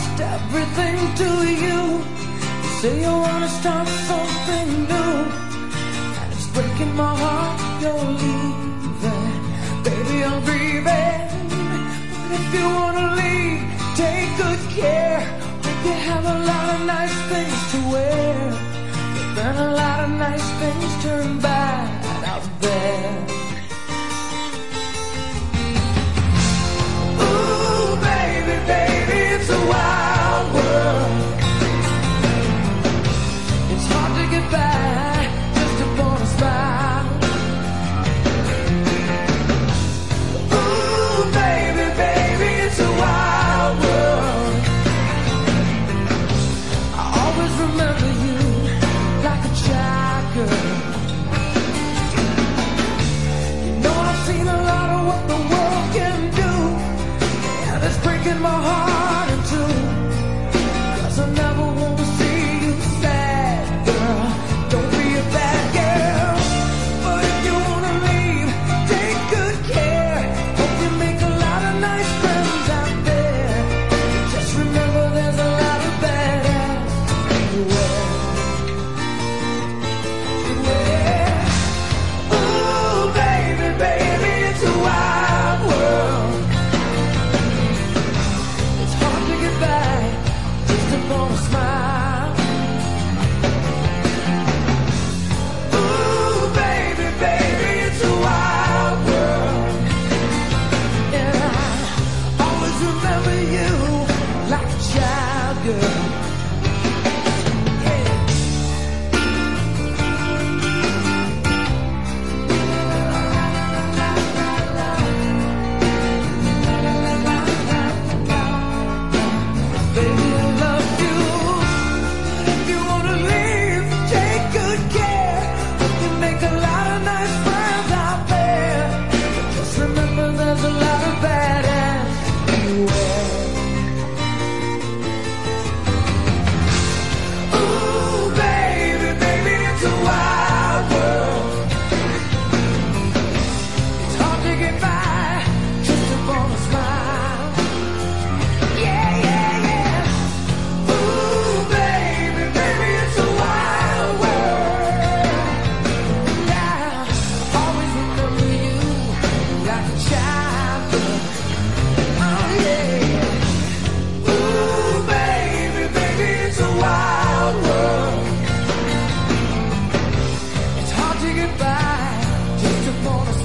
lost everything to you. You say you wanna start something new, and it's breaking my heart you're leaving. Baby, I'm grieving, but if you wanna leave, take good care. Hope you have a lot of nice things to wear, but then a lot of nice things turn bad out there. Ooh, baby, baby, it's a wild world. It's hard to get by just upon a smile. Ooh, baby, baby, it's a wild world. I always remember you like a child girl. You know I've seen a lot of what the world can do, and it's breaking my heart in two. 'Cause I never want to see you sad, girl. Don't be a bad girl. But if you wanna leave, take good care. Hope you make a lot of nice friends out there. Just remember there's a lot of bad ass everywhere. Ooh, baby, baby, it's a wild world. It's hard to get back just upon a smile. Ooh, baby, baby, it's a wild world. And I always remember you like a child girl. Yeah. Baby, I love you. If you wanna leave, take good care. You can make a lot of nice friends out there. Just remember there's a lot of bad ass everywhere. Ooh, baby, baby, it's a wild world. It's hard to get by just upon a smile. Yeah, yeah, yeah. Ooh, baby, baby, it's a wild world. And I always remember you like a child girl. Oh, yeah. Ooh, baby, baby, it's a wild world. It's hard to get by just upon a